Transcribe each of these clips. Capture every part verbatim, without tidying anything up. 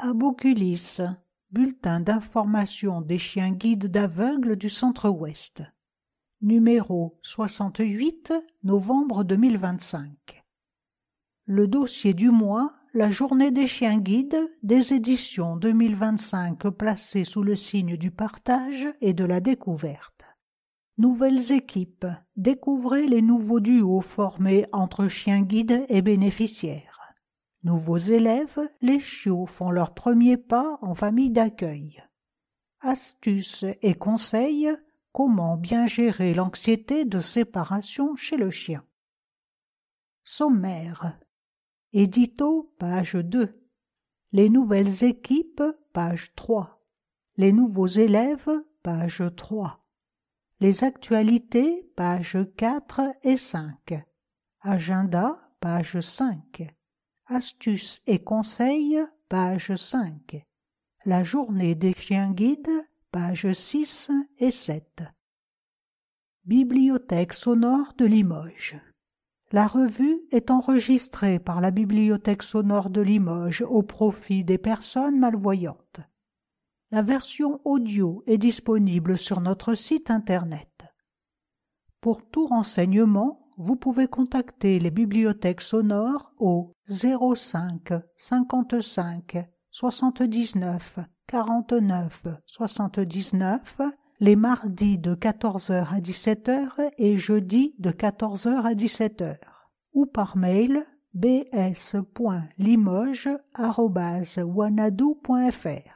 Aboculis, bulletin d'information des chiens guides d'aveugles du Centre-Ouest. Numéro soixante-huit, novembre deux mille vingt-cinq. Le dossier du mois, la journée des chiens guides des éditions deux mille vingt-cinq placé sous le signe du partage et de la découverte. Nouvelles équipes, découvrez les nouveaux duos formés entre chiens guides et bénéficiaires. Nouveaux élèves, les chiots font leurs premiers pas en famille d'accueil. Astuces et conseils, comment bien gérer l'anxiété de séparation chez le chien. Sommaire. Édito, page deux. Les nouvelles équipes, page trois. Les nouveaux élèves, page trois. Les actualités, pages quatre et cinq. Agenda, page cinq. Astuces et conseils, page cinq. La journée des chiens guides, pages six et sept. Bibliothèque sonore de Limoges. La revue est enregistrée par la Bibliothèque sonore de Limoges au profit des personnes malvoyantes. La version audio est disponible sur notre site internet. Pour tout renseignement, vous pouvez contacter les bibliothèques sonores au zéro cinq cinquante-cinq soixante-dix-neuf quarante-neuf soixante-dix-neuf les mardis de quatorze heures à dix-sept heures et jeudi de quatorze heures à dix-sept heures ou par mail b s point limoges arobase wanadoo point f r.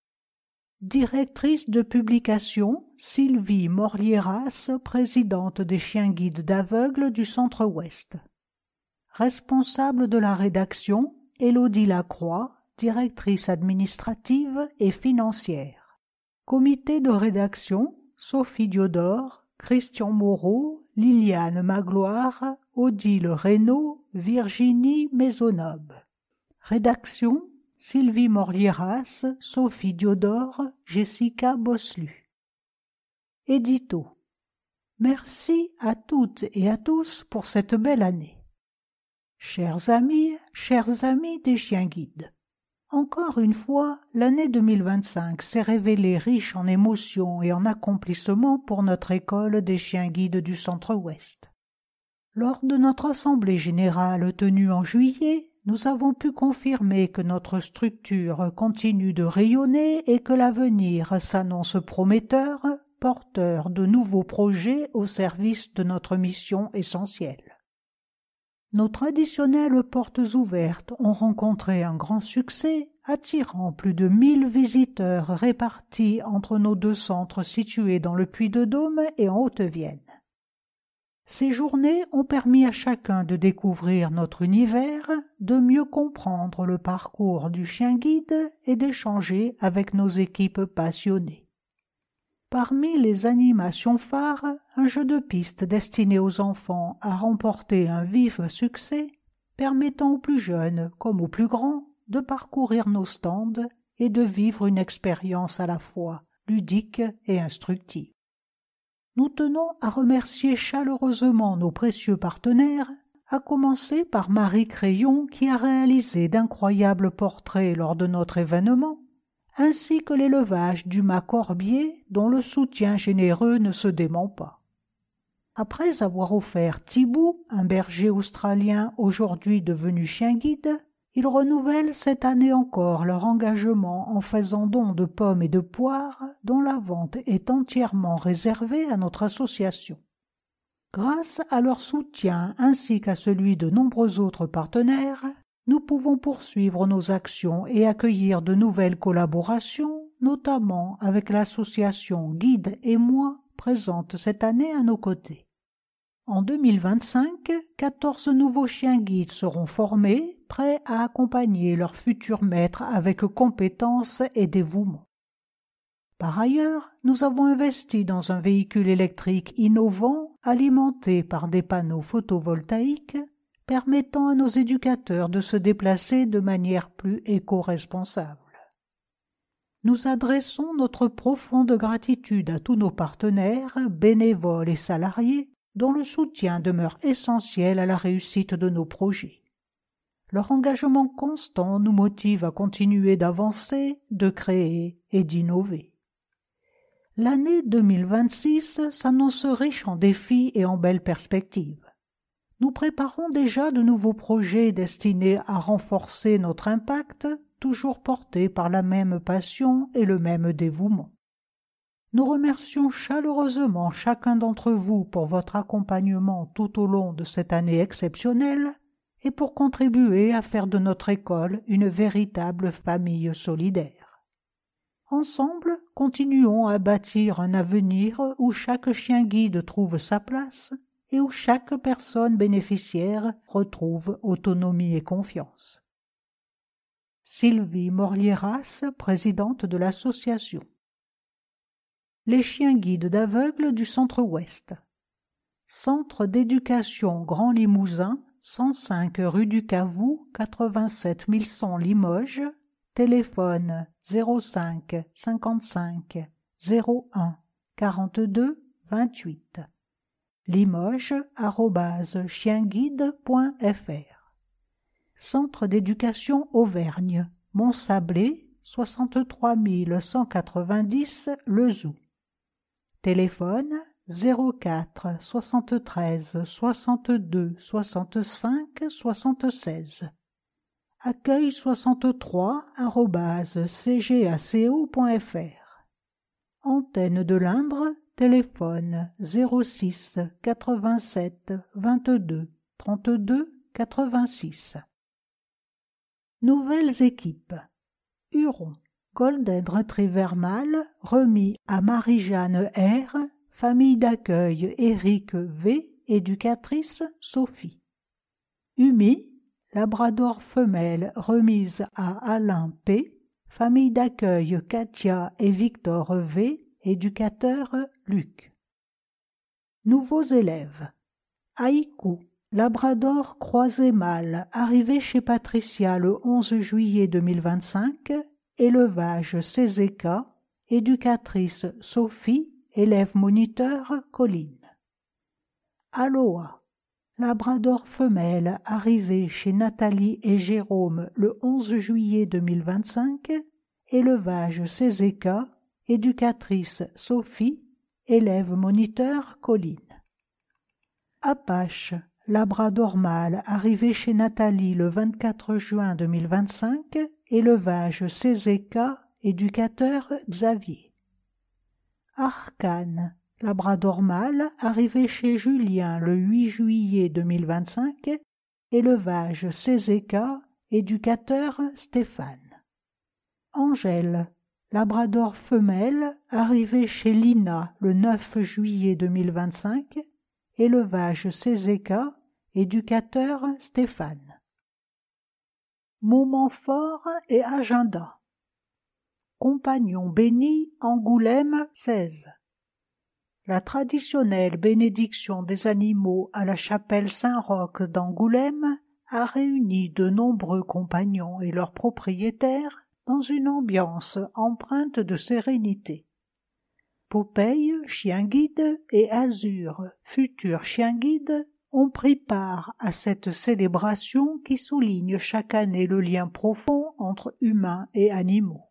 Directrice de publication, Sylvie Morlieras, présidente des chiens guides d'aveugles du Centre-Ouest. Responsable de la rédaction, Élodie Lacroix, directrice administrative et financière. Comité de rédaction, Sophie Diodore, Christian Moreau, Liliane Magloire, Odile Reynaud, Virginie Maisonneuve. Rédaction, Sylvie Morlieras, Sophie Diodore, Jessica Bosselu. Édito. Merci à toutes et à tous pour cette belle année. Chers amis, chers amis des chiens guides, encore une fois, l'année deux mille vingt-cinq s'est révélée riche en émotions et en accomplissements pour notre école des chiens guides du Centre-Ouest. Lors de notre assemblée générale tenue en juillet, nous avons pu confirmer que notre structure continue de rayonner et que l'avenir s'annonce prometteur, porteur de nouveaux projets au service de notre mission essentielle. Nos traditionnelles portes ouvertes ont rencontré un grand succès, attirant plus de mille visiteurs répartis entre nos deux centres situés dans le Puy-de-Dôme et en Haute-Vienne. Ces journées ont permis à chacun de découvrir notre univers, de mieux comprendre le parcours du chien guide et d'échanger avec nos équipes passionnées. Parmi les animations phares, un jeu de piste destiné aux enfants a remporté un vif succès, permettant aux plus jeunes comme aux plus grands de parcourir nos stands et de vivre une expérience à la fois ludique et instructive. Nous tenons à remercier chaleureusement nos précieux partenaires, à commencer par Marie Crayon qui a réalisé d'incroyables portraits lors de notre événement, ainsi que l'élevage du mât corbier dont le soutien généreux ne se dément pas. Après avoir offert Tibou, un berger australien aujourd'hui devenu chien guide, ils renouvellent cette année encore leur engagement en faisant don de pommes et de poires dont la vente est entièrement réservée à notre association. Grâce à leur soutien ainsi qu'à celui de nombreux autres partenaires, nous pouvons poursuivre nos actions et accueillir de nouvelles collaborations, notamment avec l'association Guide et moi, présente cette année à nos côtés. En deux mille vingt-cinq, quatorze nouveaux chiens guides seront formés, prêts à accompagner leurs futurs maîtres avec compétence et dévouement. Par ailleurs, nous avons investi dans un véhicule électrique innovant alimenté par des panneaux photovoltaïques permettant à nos éducateurs de se déplacer de manière plus éco-responsable. Nous adressons notre profonde gratitude à tous nos partenaires, bénévoles et salariés, dont le soutien demeure essentiel à la réussite de nos projets. Leur engagement constant nous motive à continuer d'avancer, de créer et d'innover. L'année deux mille vingt-six s'annonce riche en défis et en belles perspectives. Nous préparons déjà de nouveaux projets destinés à renforcer notre impact, toujours porté par la même passion et le même dévouement. Nous remercions chaleureusement chacun d'entre vous pour votre accompagnement tout au long de cette année exceptionnelle et pour contribuer à faire de notre école une véritable famille solidaire. Ensemble, continuons à bâtir un avenir où chaque chien guide trouve sa place et où chaque personne bénéficiaire retrouve autonomie et confiance. Sylvie Morlieras, présidente de l'association. Les chiens guides d'aveugles du Centre-Ouest. Centre d'éducation Grand Limousin, cent cinq rue du Cavou, quatre-vingt-sept mille cent Limoges, téléphone zéro cinq cinquante-cinq zéro un quarante-deux vingt-huit. Limoges arobase chienguide point f r. Centre d'éducation Auvergne, Mont-Sablé, soixante-trois mille cent quatre-vingt-dix Le Zou. Téléphone zéro quatre soixante-treize soixante-deux soixante-cinq soixante-seize. Accueil soixante-trois arobase c g a c o point f r. Antenne de l'Indre, téléphone zéro six quatre-vingt-sept vingt-deux trente-deux quatre-vingt-six. Nouvelles équipes. Huron, Golden Retriever mâle remis à Marie-Jeanne R, famille d'accueil Éric V, éducatrice Sophie. Humi, Labrador femelle remise à Alain P, famille d'accueil Katia et Victor V, éducateur Luc. Nouveaux élèves. Haïku, Labrador croisé mâle arrivé chez Patricia le onze juillet deux mille vingt-cinq, élevage Cézéca, éducatrice Sophie, élève moniteur Colline. Aloha, Labrador femelle arrivé chez Nathalie et Jérôme le onze juillet deux mille vingt-cinq, élevage Cézéca, éducatrice Sophie, élève moniteur Colline. Apache, Labrador mâle arrivé chez Nathalie le vingt-quatre juin deux mille vingt-cinq, élevage Cézéca, éducateur Xavier. Arcane, Labrador mâle arrivé chez Julien le huit juillet deux mille vingt-cinq, élevage Cézéca, éducateur Stéphane. Angèle, Labrador femelle arrivé chez Lina le neuf juillet deux mille vingt-cinq, élevage Cézéca, éducateur Stéphane. Moments forts et agenda. Compagnon béni, Angoulême seize. La traditionnelle bénédiction des animaux à la chapelle Saint-Roch d'Angoulême a réuni de nombreux compagnons et leurs propriétaires dans une ambiance empreinte de sérénité. Popeye, chien guide, et Azur, futur chien guide, ont pris part à cette célébration qui souligne chaque année le lien profond entre humains et animaux.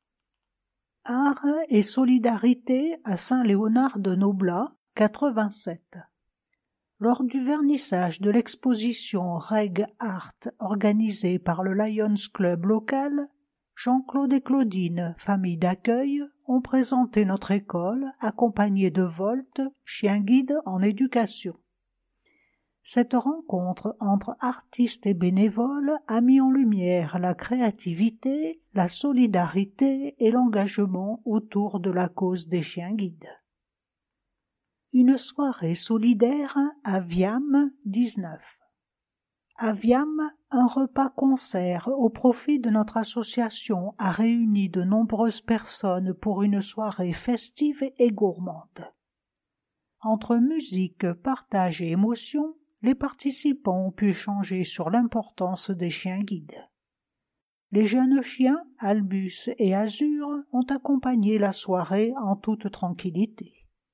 Art et solidarité à Saint-Léonard-de-Noblat, quatre-vingt-sept. Lors du vernissage de l'exposition Reg Art organisée par le Lions Club local, Jean-Claude et Claudine, famille d'accueil, ont présenté notre école accompagnés de Volt, chien guide en éducation. Cette rencontre entre artistes et bénévoles a mis en lumière la créativité, la solidarité et l'engagement autour de la cause des chiens guides. Une soirée solidaire à Viam dix-neuf. À Viam, un repas-concert au profit de notre association a réuni de nombreuses personnes pour une soirée festive et gourmande. Entre musique, partage et émotion, les participants ont pu échanger sur l'importance des chiens guides. Les jeunes chiens, Albus et Azur, ont accompagné la soirée en toute tranquillité.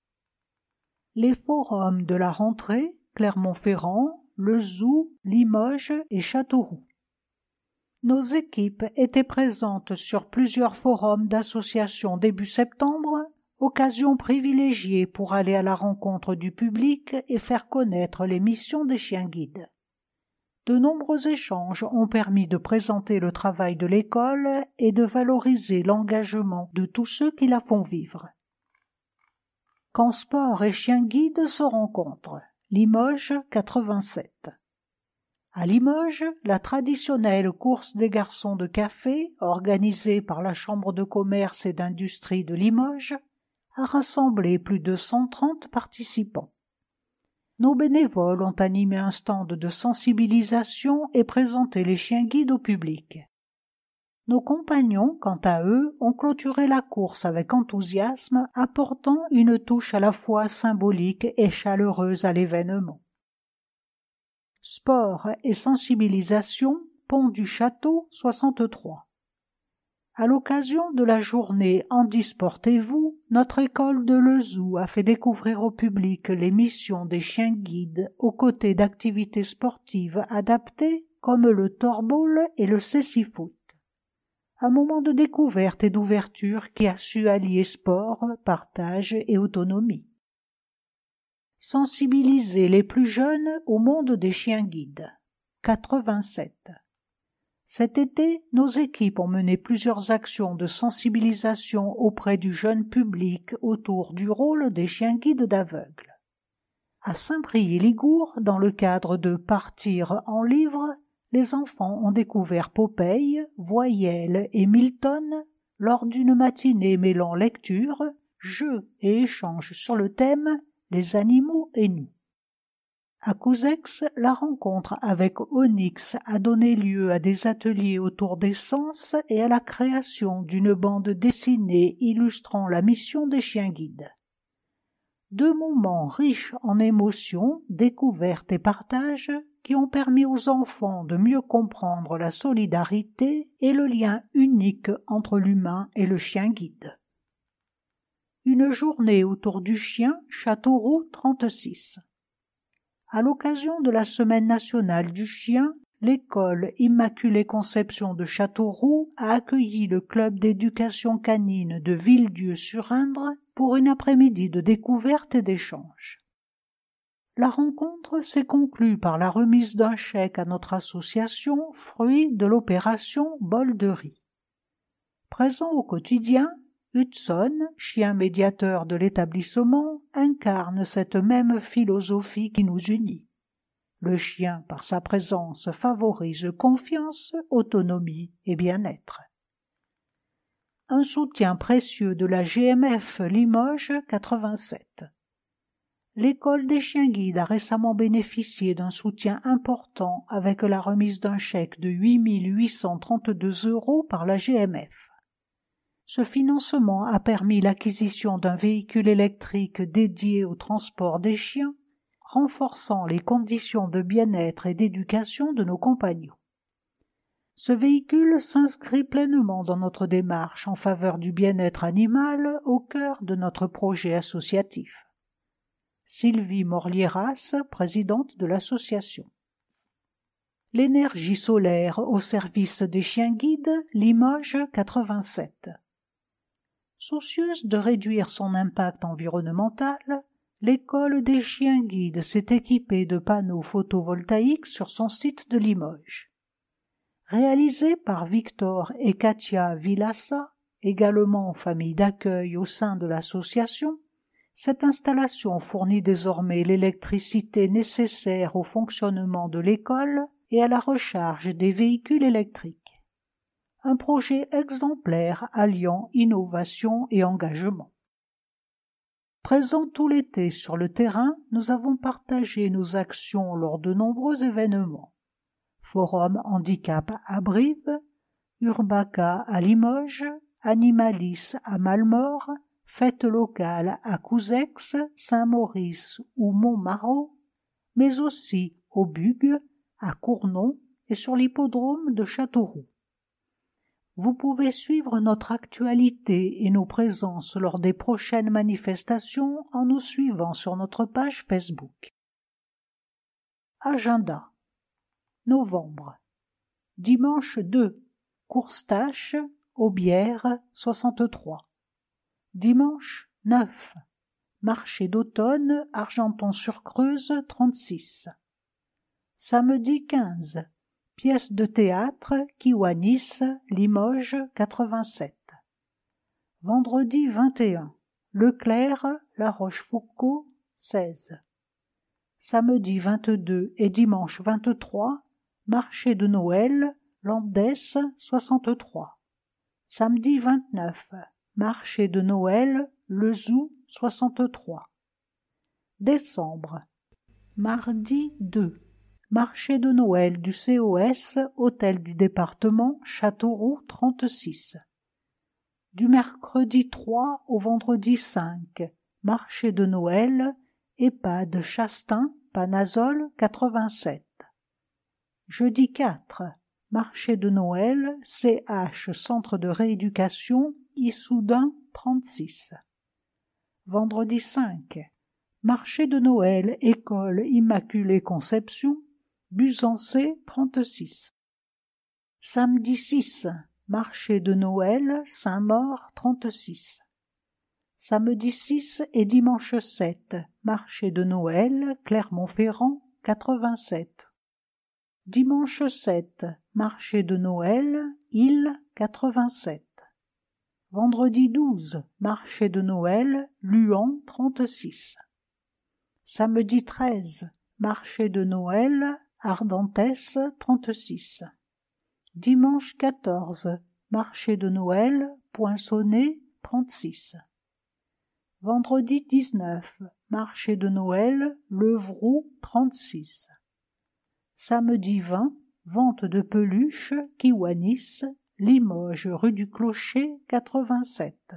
Les forums de la rentrée, Clermont-Ferrand, Le Zou, Limoges et Châteauroux. nos équipes étaient présentes sur plusieurs forums d'associations début septembre, occasion privilégiée pour aller à la rencontre du public et faire connaître les missions des chiens guides. De nombreux échanges ont permis de présenter le travail de l'école et de valoriser l'engagement de tous ceux qui la font vivre. Quand sport et chiens guides se rencontrent, Limoges quatre-vingt-sept. À Limoges, la traditionnelle course des garçons de café, organisée par la Chambre de commerce et d'industrie de Limoges, a rassemblé plus de cent trente participants. Nos bénévoles ont animé un stand de sensibilisation et présenté les chiens guides au public. Nos compagnons, quant à eux, ont clôturé la course avec enthousiasme, apportant une touche à la fois symbolique et chaleureuse à l'événement. Sport et sensibilisation, Pont du Château, soixante-trois. À l'occasion de la journée Handisportez-vous, notre école de Lezou a fait découvrir au public les missions des chiens guides aux côtés d'activités sportives adaptées comme le torball et le cécifoot. Un moment de découverte et d'ouverture qui a su allier sport, partage et autonomie. Sensibiliser les plus jeunes au monde des chiens guides. quatre-vingt-sept. Cet été, nos équipes ont mené plusieurs actions de sensibilisation auprès du jeune public autour du rôle des chiens guides d'aveugles. À Saint-Priest-Ligours, dans le cadre de Partir en livre, les enfants ont découvert Popeye, Voyelle et Milton lors d'une matinée mêlant lecture, jeux et échanges sur le thème « Les animaux et nous ». À Couzex, la rencontre avec Onyx a donné lieu à des ateliers autour des sens et à la création d'une bande dessinée illustrant la mission des chiens guides. Deux moments riches en émotions, découvertes et partages qui ont permis aux enfants de mieux comprendre la solidarité et le lien unique entre l'humain et le chien guide. Une journée autour du chien, Châteauroux trente-six. À l'occasion de la Semaine nationale du chien, l'école Immaculée Conception de Châteauroux a accueilli le club d'éducation canine de Villedieu-sur-Indre pour une après-midi de découverte et d'échange. La rencontre s'est conclue par la remise d'un chèque à notre association, fruit de l'opération Bol de riz. Présent au quotidien, Hudson, chien médiateur de l'établissement, incarne cette même philosophie qui nous unit. Le chien, par sa présence, favorise confiance, autonomie et bien-être. Un soutien précieux de la G M F Limoges quatre-vingt-sept. L'école des chiens guides a récemment bénéficié d'un soutien important avec la remise d'un chèque de huit mille huit cent trente-deux euros par la G M F. Ce financement a permis l'acquisition d'un véhicule électrique dédié au transport des chiens, renforçant les conditions de bien-être et d'éducation de nos compagnons. Ce véhicule s'inscrit pleinement dans notre démarche en faveur du bien-être animal au cœur de notre projet associatif. Sylvie Morlieras, présidente de l'association. L'énergie solaire au service des chiens guides, Limoges quatre-vingt-sept. Soucieuse de réduire son impact environnemental, l'école des chiens guides s'est équipée de panneaux photovoltaïques sur son site de Limoges. Réalisée par Victor et Katia Villassa, également famille d'accueil au sein de l'association, cette installation fournit désormais l'électricité nécessaire au fonctionnement de l'école et à la recharge des véhicules électriques. Un projet exemplaire alliant innovation et engagement. Présents tout l'été sur le terrain, nous avons partagé nos actions lors de nombreux événements. Forum Handicap à Brive, Urbaka à Limoges, Animalis à Malmort, Fête locale à Couzex, Saint-Maurice ou Montmarault, mais aussi au Bugue, à Cournon et sur l'hippodrome de Châteauroux. Vous pouvez suivre notre actualité et nos présences lors des prochaines manifestations en nous suivant sur notre page Facebook. Agenda. Novembre. Dimanche deux, Courstache, Aubière, soixante-trois. Dimanche neuf, Marché d'automne, Argenton-sur-Creuse, trente-six. Samedi quinze, Pièce de théâtre, Kiwanis, Limoges, quatre-vingt-sept. Vendredi vingt et un, Leclerc, La Rochefoucauld, seize. Samedi vingt-deux et dimanche vingt-trois, Marché de Noël, Lambès, soixante-trois. Samedi vingt-neuf, Marché de Noël, Lezoux, soixante-trois. Décembre. Mardi deux, Marché de Noël du C O S, Hôtel du département, Châteauroux, trente-six. Du mercredi trois au vendredi cinq, Marché de Noël, EHPAD Chastin, Panazol, quatre-vingt-sept. Jeudi quatre, Marché de Noël, C H Centre de rééducation, Issoudun, trente-six. Vendredi cinq, Marché de Noël, École Immaculée Conception, Busancé, trente-six. Samedi six, Marché de Noël, Saint-Maur, trente-six. Samedi six et dimanche sept, Marché de Noël, Clermont-Ferrand, quatre-vingt-sept. Dimanche sept, Marché de Noël, Île, quatre-vingt-sept. Vendredi douze, Marché de Noël, Luant, trente-six. Samedi treize, Marché de Noël, Ardentès, trente-six. Dimanche quatorze, Marché de Noël, Poinçonnet, trente-six. Vendredi dix-neuf, Marché de Noël, Levroux, trente-six. Samedi vingt, Vente de peluches, Kiwanis, Limoges, rue du Clocher, quatre-vingt-sept.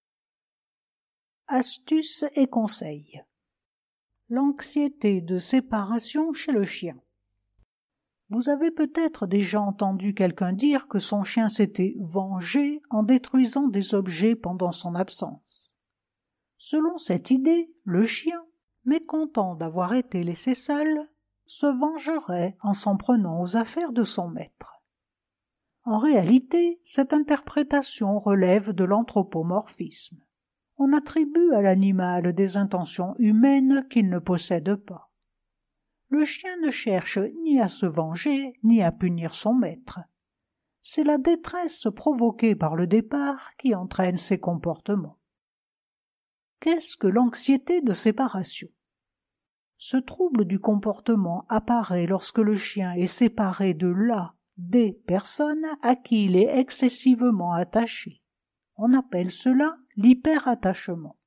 Astuces et conseils. L'anxiété de séparation chez le chien. Vous avez peut-être déjà entendu quelqu'un dire que son chien s'était vengé en détruisant des objets pendant son absence. Selon cette idée, le chien, mécontent d'avoir été laissé seul, se vengerait en s'en prenant aux affaires de son maître. En réalité, cette interprétation relève de l'anthropomorphisme. On attribue à l'animal des intentions humaines qu'il ne possède pas. Le chien ne cherche ni à se venger, ni à punir son maître. C'est la détresse provoquée par le départ qui entraîne ces comportements. Qu'est-ce que l'anxiété de séparation? Ce trouble du comportement apparaît lorsque le chien est séparé de la, des personnes à qui il est excessivement attaché. On appelle cela l'hyperattachement.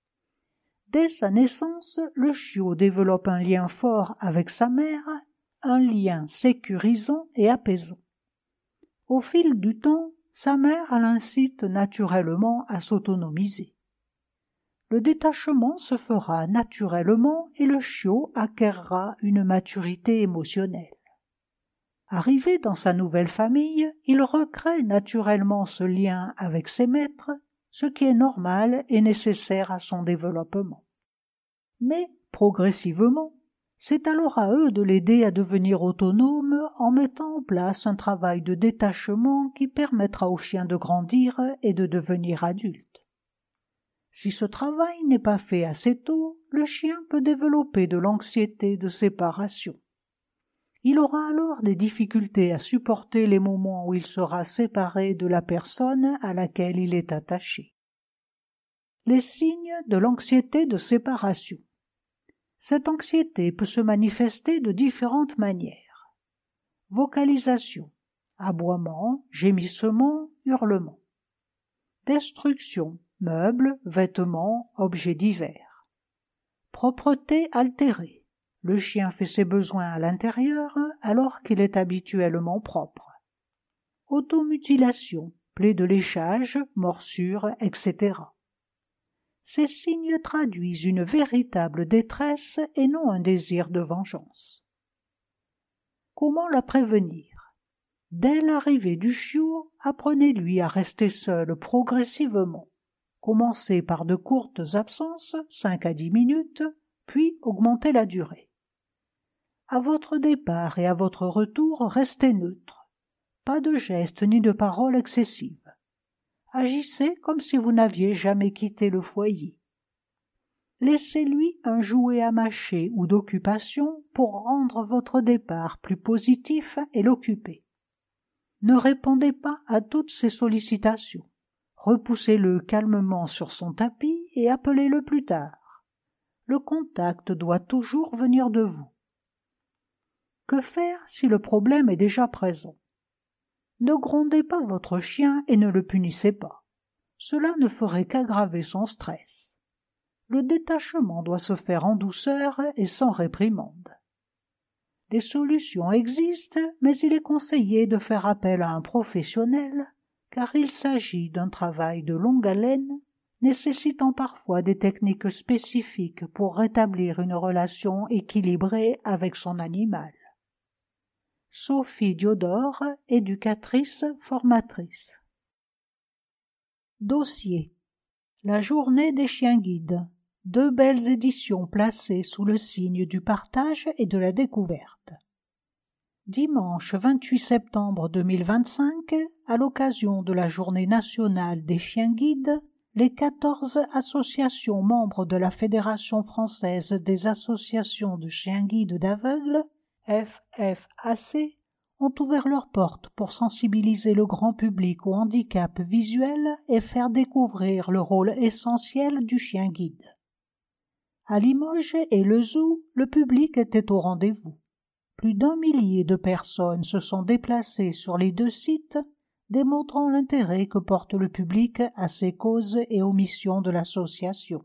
Dès sa naissance, le chiot développe un lien fort avec sa mère, un lien sécurisant et apaisant. Au fil du temps, sa mère l'incite naturellement à s'autonomiser. Le détachement se fera naturellement et le chiot acquerra une maturité émotionnelle. Arrivé dans sa nouvelle famille, il recrée naturellement ce lien avec ses maîtres, ce qui est normal et nécessaire à son développement. Mais, progressivement, c'est alors à eux de l'aider à devenir autonome en mettant en place un travail de détachement qui permettra au chien de grandir et de devenir adulte. Si ce travail n'est pas fait assez tôt, le chien peut développer de l'anxiété de séparation. Il aura alors des difficultés à supporter les moments où il sera séparé de la personne à laquelle il est attaché. Les signes de l'anxiété de séparation. Cette anxiété peut se manifester de différentes manières. Vocalisation, aboiement, gémissement, hurlement. Destruction, meubles, vêtements, objets divers. Propreté altérée. Le chien fait ses besoins à l'intérieur alors qu'il est habituellement propre. Automutilation, plaies de léchage, morsures, et cetera. Ces signes traduisent une véritable détresse et non un désir de vengeance. Comment la prévenir? Dès l'arrivée du chiot, apprenez-lui à rester seul progressivement. Commencez par de courtes absences, cinq à dix minutes, puis augmentez la durée. À votre départ et à votre retour, restez neutre. pas de gestes ni de paroles excessives. Agissez comme si vous n'aviez jamais quitté le foyer. Laissez-lui un jouet à mâcher ou d'occupation pour rendre votre départ plus positif et l'occuper. Ne répondez pas à toutes ses sollicitations. Repoussez-le calmement sur son tapis et appelez-le plus tard. Le contact doit toujours venir de vous. Que faire si le problème est déjà présent? Ne grondez pas votre chien et ne le punissez pas. Cela ne ferait qu'aggraver son stress. Le détachement doit se faire en douceur et sans réprimande. Des solutions existent, mais il est conseillé de faire appel à un professionnel, car il s'agit d'un travail de longue haleine, nécessitant parfois des techniques spécifiques pour rétablir une relation équilibrée avec son animal. Sophie Diodore, éducatrice, formatrice. Dossier. La journée des chiens guides. Deux belles éditions placées sous le signe du partage et de la découverte. Dimanche vingt-huit septembre deux mille vingt-cinq, à l'occasion de la Journée nationale des chiens guides, les quatorze associations membres de la Fédération française des associations de chiens guides d'aveugles, F F A C, ont ouvert leurs portes pour sensibiliser le grand public au handicap visuel et faire découvrir le rôle essentiel du chien guide. À Limoges et le Zoo, le public était au rendez-vous. Plus d'un millier de personnes se sont déplacées sur les deux sites, démontrant l'intérêt que porte le public à ces causes et aux missions de l'association.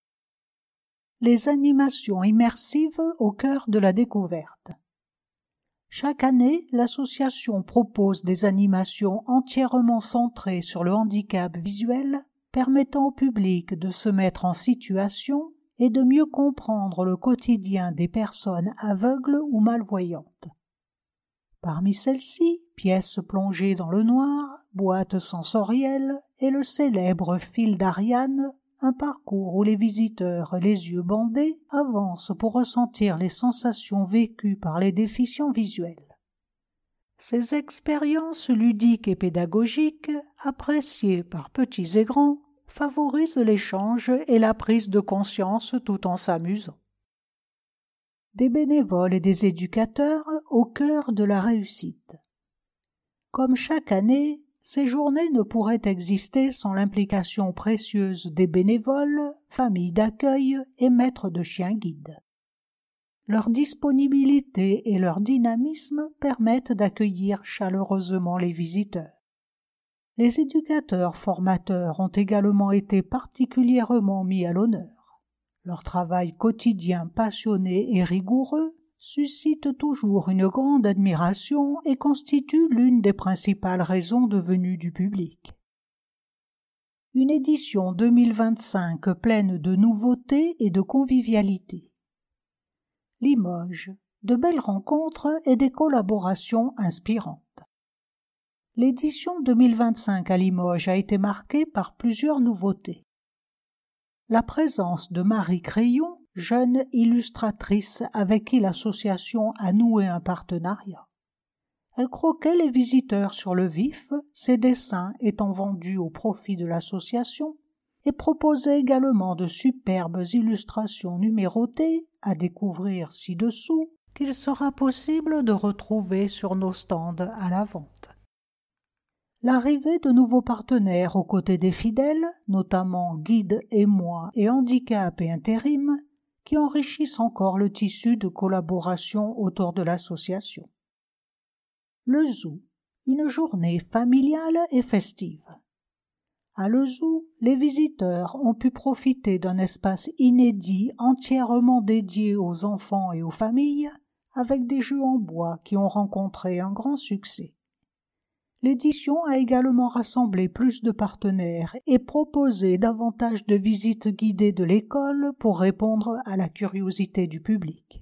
Les animations immersives au cœur de la découverte. Chaque année, l'association propose des animations entièrement centrées sur le handicap visuel, permettant au public de se mettre en situation et de mieux comprendre le quotidien des personnes aveugles ou malvoyantes. Parmi celles-ci, pièces plongées dans le noir, boîtes sensorielles et le célèbre fil d'Ariane, un parcours où les visiteurs, les yeux bandés, avancent pour ressentir les sensations vécues par les déficients visuels. Ces expériences ludiques et pédagogiques, appréciées par petits et grands, favorisent l'échange et la prise de conscience tout en s'amusant. Des bénévoles et des éducateurs au cœur de la réussite. Comme chaque année, ces journées ne pourraient exister sans l'implication précieuse des bénévoles, familles d'accueil et maîtres de chiens guides. Leur disponibilité et leur dynamisme permettent d'accueillir chaleureusement les visiteurs. Les éducateurs formateurs ont également été particulièrement mis à l'honneur. Leur travail quotidien passionné et rigoureux suscite toujours une grande admiration et constitue l'une des principales raisons de venue du public. Une édition deux mille vingt-cinq pleine de nouveautés et de convivialité. Limoges, de belles rencontres et des collaborations inspirantes. L'édition deux mille vingt-cinq à Limoges a été marquée par plusieurs nouveautés. La présence de Marie Crayon, jeune illustratrice avec qui l'association a noué un partenariat. Elle croquait les visiteurs sur le vif, ses dessins étant vendus au profit de l'association, et proposait également de superbes illustrations numérotées à découvrir ci-dessous qu'il sera possible de retrouver sur nos stands à la vente. L'arrivée de nouveaux partenaires aux côtés des fidèles, notamment Guides et Moi et Handicap et Intérim, qui enrichissent encore le tissu de collaboration autour de l'association. Le Zoo, une journée familiale et festive. À le Zoo, les visiteurs ont pu profiter d'un espace inédit entièrement dédié aux enfants et aux familles, avec des jeux en bois qui ont rencontré un grand succès. L'édition a également rassemblé plus de partenaires et proposé davantage de visites guidées de l'école pour répondre à la curiosité du public.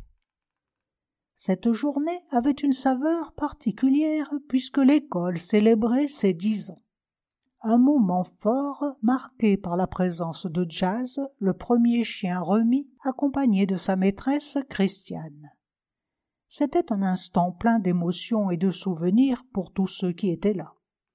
Cette journée avait une saveur particulière puisque l'école célébrait ses dix ans. Un moment fort marqué par la présence de Jazz, le premier chien remis, accompagné de sa maîtresse Christiane. C'était un instant plein d'émotions et de souvenirs pour tous ceux qui étaient là.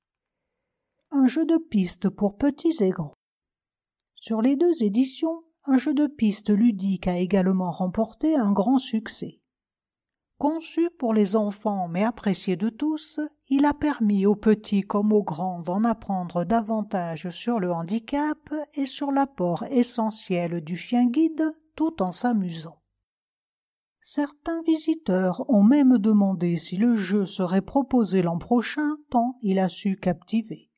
Un jeu de piste pour petits et grands. Sur les deux éditions, un jeu de piste ludique a également remporté un grand succès. Conçu pour les enfants mais apprécié de tous, il a permis aux petits comme aux grands d'en apprendre davantage sur le handicap et sur l'apport essentiel du chien-guide tout en s'amusant. Certains visiteurs ont même demandé si le jeu serait proposé l'an prochain tant il a su captiver.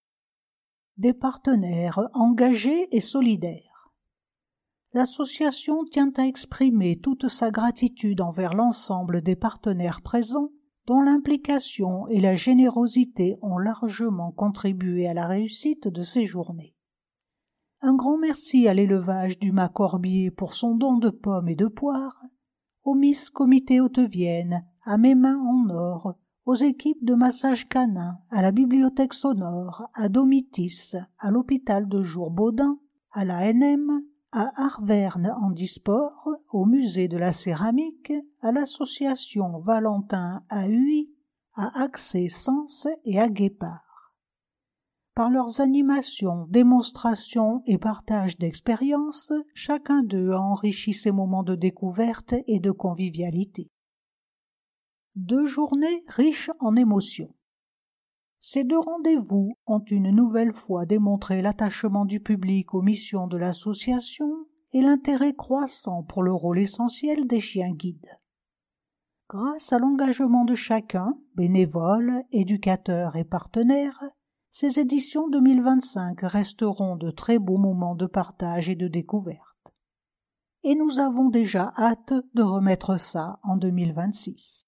Des partenaires engagés et solidaires. L'association tient à exprimer toute sa gratitude envers l'ensemble des partenaires présents dont l'implication et la générosité ont largement contribué à la réussite de ces journées. Un grand merci à l'élevage du mât Corbier pour son don de pommes et de poires, au Miss Comité Haute-Vienne, à Mes Mains en Or, aux équipes de massage canin, à la bibliothèque sonore, à Domitis, à l'hôpital de jour Baudin, à l'A N M, à Arverne Handisport, au musée de la céramique, à l'association Valentin A U I, à Accès Sens et à Guépard. Par leurs animations, démonstrations et partages d'expériences, chacun d'eux a enrichi ces moments de découverte et de convivialité. Deux journées riches en émotions. Ces deux rendez-vous ont une nouvelle fois démontré l'attachement du public aux missions de l'association et l'intérêt croissant pour le rôle essentiel des chiens guides. Grâce à l'engagement de chacun, bénévoles, éducateurs et partenaires, ces éditions deux mille vingt-cinq resteront de très beaux moments de partage et de découverte. Et nous avons déjà hâte de remettre ça en deux mille vingt-six.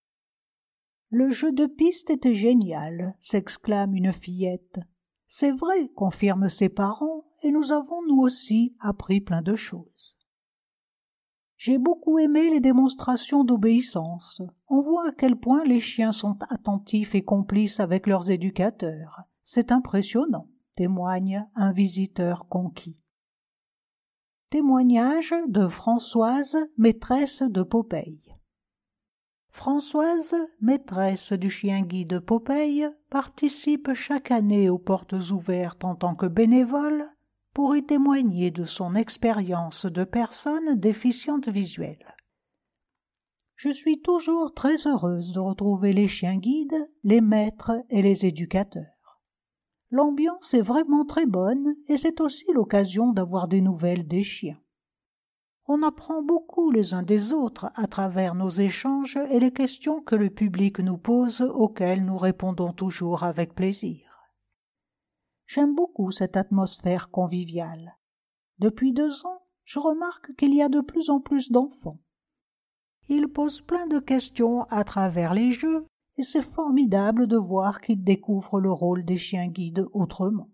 Le jeu de piste était génial, s'exclame une fillette. C'est vrai, confirment ses parents, et nous avons nous aussi appris plein de choses. J'ai beaucoup aimé les démonstrations d'obéissance. On voit à quel point les chiens sont attentifs et complices avec leurs éducateurs. C'est impressionnant, témoigne un visiteur conquis. Témoignage de Françoise, maîtresse de Popeye. Françoise, maîtresse du chien-guide Popeye, participe chaque année aux portes ouvertes en tant que bénévole pour y témoigner de son expérience de personne déficiente visuelle. Je suis toujours très heureuse de retrouver les chiens-guides, les maîtres et les éducateurs. L'ambiance est vraiment très bonne et c'est aussi l'occasion d'avoir des nouvelles des chiens. On apprend beaucoup les uns des autres à travers nos échanges et les questions que le public nous pose auxquelles nous répondons toujours avec plaisir. J'aime beaucoup cette atmosphère conviviale. Depuis deux ans, je remarque qu'il y a de plus en plus d'enfants. Ils posent plein de questions à travers les jeux et c'est formidable de voir qu'ils découvrent le rôle des chiens guides autrement.